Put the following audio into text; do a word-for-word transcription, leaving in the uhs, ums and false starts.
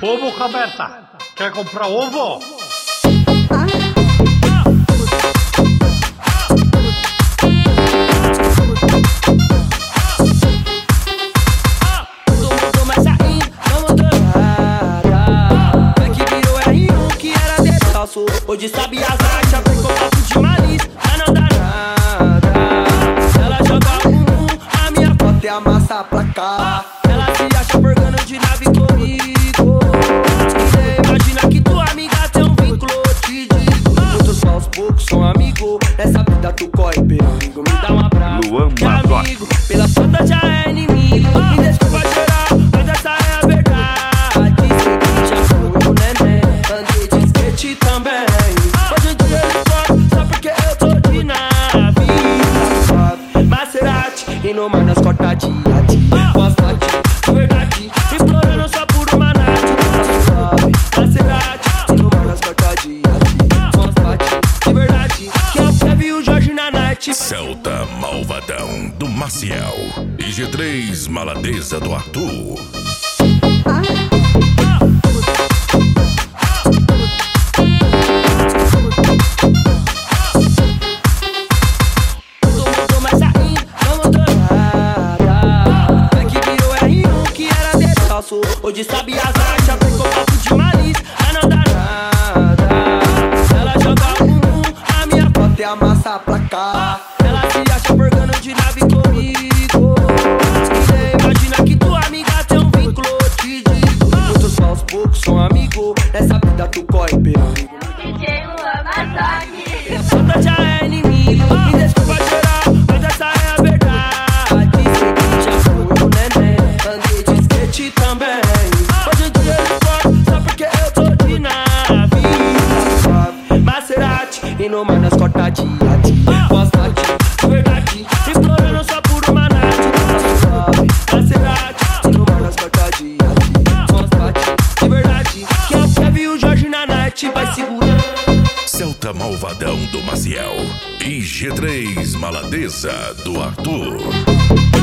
Ô, boca aberta, quer comprar ovo? Hoje sabe as artes, aplicou papo de malícia, pra não dar nada. Ela joga o bumbum, a minha foto é a massa pra cá. Ela se acha porgando de nave comigo. Imagina que tua amiga tem um vínculo, te digo. Muitos maus poucos são amigos. Nessa vida tu corre perigo. Me dá um abraço, que amigo. Pela foto já é inimigo. Me desculpa chorar, mas essa é a verdade. Sei que já fui um neném, andei de skate também. E no mar nós corta dia a dia. Constante, de verdade, explorando só por uma night. Suave, Maserati. E no mar nós corta dia a dia. Constante, de verdade, que é o Kevin e o Jorge na night. Celta Malvadão do Maciel e G três Maladeza do Arthur. Hoje sabe as artes, aplicou papo de malícia, pra não dar nada. Ela joga o bumbum, a minha foto é a massa pra cá. Ela se acha porgando de nave comigo. Imagina que tua amiga tem um vínculo, te digo. Muitos maus poucos são amigos. Nessa vida tu corre perigo. D J Luan Massacre. A foto já é inimigo. Me desculpa chorar, mas essa é a verdade. Sei que já fui um neném, andei de skate também. E no mar nós corta dia a dia. Constante, de verdade, explorando só por uma night. Suave, Maserati. E no mar nós corta dia a dia. Constante, de verdade, que é o Kevin e o Jorge na night. Vai segurando. Celta Malvadão do Maciel e G três Maladeza do Arthur.